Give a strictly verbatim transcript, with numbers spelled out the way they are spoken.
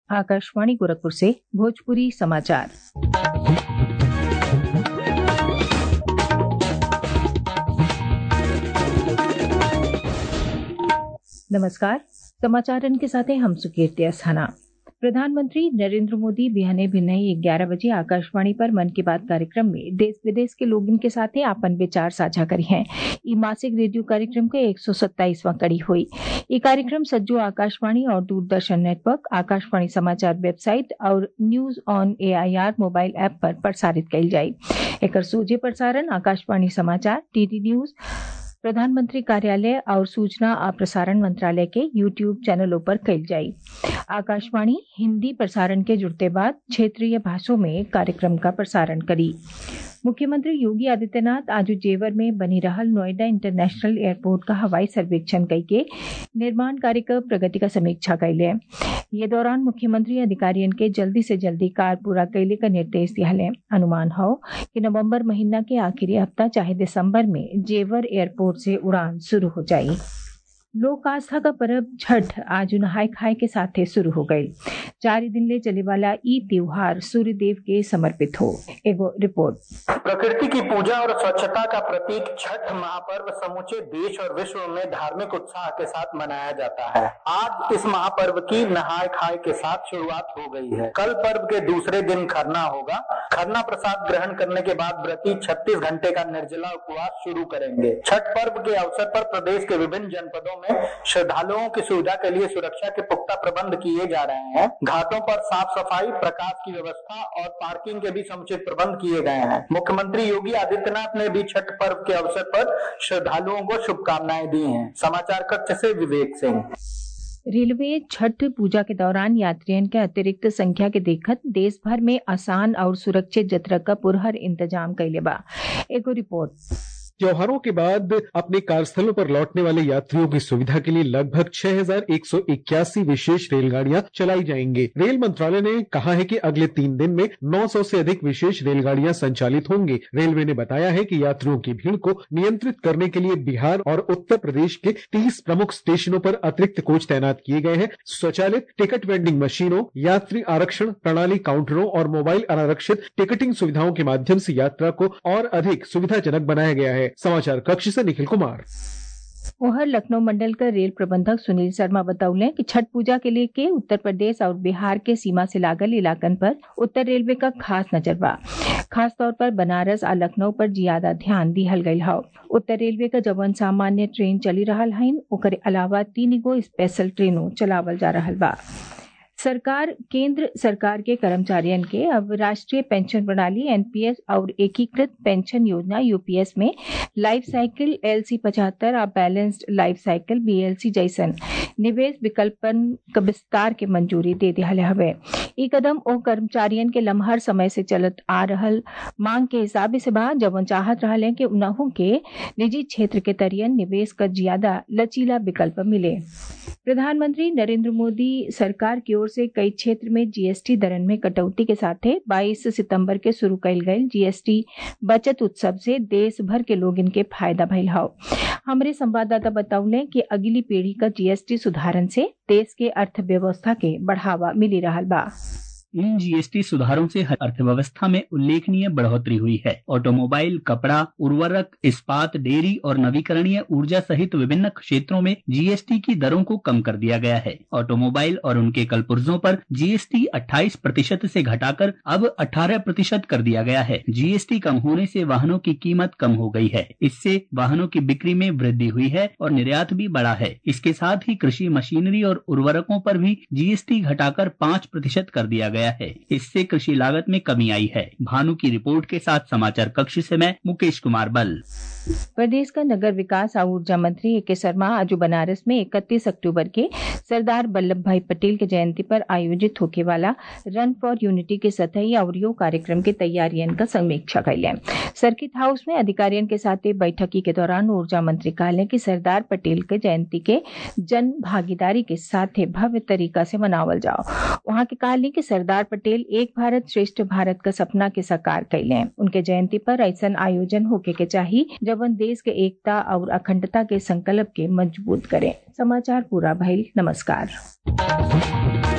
आकाशवाणी गोरखपुर से भोजपुरी समाचार। नमस्कार, समाचारन के साथ हम सुकीर्ति अस्थाना। प्रधानमंत्री नरेंद्र मोदी बिहाने भिन्नई ग्यारह बजे आकाशवाणी पर मन की बात कार्यक्रम में देश विदेश के लोगन के साथ अपन विचार साझा करी हैं। ई मासिक रेडियो कार्यक्रम के एक सौ सत्ताईसवां कड़ी हुई। ये कार्यक्रम सज्जो आकाशवाणी और दूरदर्शन नेटवर्क, आकाशवाणी समाचार वेबसाइट और news on A I R mobile app पर प्रसारित कइल जाई। एकर सोझे प्रसारण आकाशवाणी समाचार, डी डी न्यूज, प्रधानमंत्री कार्यालय और सूचना और प्रसारण मंत्रालय के यूट्यूब चैनलों पर कइल जाई। आकाशवाणी हिंदी प्रसारण के जुड़ते बाद क्षेत्रीय भाषाओं में कार्यक्रम का प्रसारण करी। मुख्यमंत्री योगी आदित्यनाथ आज जेवर में बनी रहल नोएडा इंटरनेशनल एयरपोर्ट का हवाई सर्वेक्षण करके निर्माण कार्य का प्रगति का समीक्षा कैले। ये दौरान मुख्यमंत्री अधिकारियों के जल्दी से जल्दी कार्य पूरा कैले का निर्देश दिया। अनुमान हो कि नवंबर महीना के आखिरी हफ्ता चाहे दिसंबर में जेवर एयरपोर्ट से उड़ान शुरू हो जाये। लोक आस्था का पर्व छठ आज नहाय खाए के साथ शुरू हो गई। चार दिन ले चले वाला ई त्योहार सूर्य देव के समर्पित हो। एगो रिपोर्ट। प्रकृति की पूजा और स्वच्छता का प्रतीक छठ महापर्व समूचे देश और विश्व में धार्मिक उत्साह के साथ मनाया जाता है। आज इस महापर्व की नहाय खाए के साथ शुरुआत हो गई है। कल पर्व के दूसरे दिन खरना होगा। खरना प्रसाद ग्रहण करने के बाद व्रती छत्तीस घंटे का निर्जला उपवास शुरू करेंगे। छठ पर्व के अवसर पर प्रदेश के विभिन्न जनपदों में श्रद्धालुओं की सुविधा के लिए सुरक्षा के पुख्ता प्रबंध किए जा रहे हैं। घाटों पर साफ सफाई, प्रकाश की व्यवस्था और पार्किंग के भी समुचित प्रबंध किए गए हैं। मुख्यमंत्री योगी आदित्यनाथ ने भी छठ पर्व के अवसर पर श्रद्धालुओं को शुभकामनाएं दी हैं। समाचार कक्ष से विवेक सिंह। रेलवे छठ पूजा के दौरान यात्रियों के अतिरिक्त संख्या के देखत देश भर में आसान और सुरक्षित यात्रा का पुरहर इंतजाम कैले बा। एगो रिपोर्ट। त्योहारों के बाद अपने कार्यस्थलों पर लौटने वाले यात्रियों की सुविधा के लिए लगभग छह हजार एक सौ इक्यासी विशेष रेलगाड़ियां चलाई जाएंगी। रेल मंत्रालय ने कहा है कि अगले तीन दिन में नौ सौ से अधिक विशेष रेलगाड़ियां संचालित होंगी। रेलवे ने बताया है कि यात्रियों की भीड़ को नियंत्रित करने के लिए बिहार और उत्तर प्रदेश के तीस प्रमुख स्टेशनों पर अतिरिक्त कोच तैनात किए गए हैं। स्वचालित टिकट वेंडिंग मशीनों, यात्री आरक्षण प्रणाली काउंटरों और मोबाइल अनारक्षित टिकटिंग सुविधाओं के माध्यम से यात्रा को और अधिक सुविधाजनक बनाया गया है। समाचार कक्ष से निखिल कुमार। ओहर लखनऊ मंडल का रेल प्रबंधक सुनील शर्मा बतौले कि छठ पूजा के लिए के उत्तर प्रदेश और बिहार के सीमा से लागल इलाकन पर उत्तर रेलवे का खास नजर बा। खास तौर पर बनारस और लखनऊ पर ज्यादा ध्यान दिहल गई है। उत्तर रेलवे का जवन सामान्य ट्रेन चली रहल है, ओकर अलावा तीन गो स्पेशल ट्रेनों चलावल जा रहल बा। सरकार केंद्र सरकार के कर्मचारियों के अब राष्ट्रीय पेंशन प्रणाली एन पी एस और एकीकृत पेंशन योजना यू पी एस में लाइफ साइकिल एल सी पचहत्तर और balanced life cycle B L C जैसन निवेश विकल्पन का विस्तार के मंजूरी दे दिया हवे। ई कदम ओ कर्मचारियों के लम्हर समय से चलत आ रहल मांग के हिसाब से बा, जवन चाहत रहले कि उन्हों के निजी क्षेत्र के तरियन निवेश का ज्यादा लचीला विकल्प मिले। प्रधानमंत्री नरेंद्र मोदी सरकार की ओर से कई क्षेत्र में जी एस टी दरन में कटौती के साथ बाईस सितंबर के शुरू कइल गई जी एस टी बचत उत्सव से देश भर के लोग इनके फायदा भइल हौ। हमारे संवाददाता बतौले कि अगली पीढ़ी का जी एस टी सुधारन से देश के अर्थव्यवस्था के बढ़ावा मिली रहल बा। इन जी एस टी सुधारों से अर्थव्यवस्था में उल्लेखनीय बढ़ोतरी हुई है। ऑटोमोबाइल, कपड़ा, उर्वरक, इस्पात, डेयरी और नवीकरणीय ऊर्जा सहित विभिन्न क्षेत्रों में जी एस टी की दरों को कम कर दिया गया है। ऑटोमोबाइल और उनके कलपुर्जों पर जी एस टी अट्ठाईस प्रतिशत से घटाकर अब अठारह प्रतिशत कर दिया गया है। जी एस टी कम होने से वाहनों की कीमत कम हो गई है। इससे वाहनों की बिक्री में वृद्धि हुई है और निर्यात भी बढ़ा है। इसके साथ ही कृषि मशीनरी और उर्वरकों पर भी जी एस टी घटाकर पाँच प्रतिशत कर दिया गया है। इससे कृषि लागत में कमी आई है। भानु की रिपोर्ट के साथ समाचार कक्ष से मैं मुकेश कुमार बल। प्रदेश का नगर विकास और ऊर्जा मंत्री ए के शर्मा आज बनारस में इकतीस अक्टूबर के सरदार वल्लभ भाई पटेल के जयंती पर आयोजित होने वाला रन फॉर यूनिटी के सतही और कार्यक्रम की तैयारियों का समीक्षा कैले। सर्किट हाउस में अधिकारियों के साथ बैठकी के दौरान ऊर्जा मंत्री कहले कि सरदार पटेल के जयंती के जन भागीदारी के साथ भव्य तरीका से मनावल जाओ। वहाँ के कहले कि सरदार पटेल एक भारत श्रेष्ठ भारत का सपना के साकार कैले। उनके जयंती पर ऐसा आयोजन होके के चाहिए जवन देश के एकता और अखंडता के संकल्प के मजबूत करे। समाचार पूरा भइल। नमस्कार।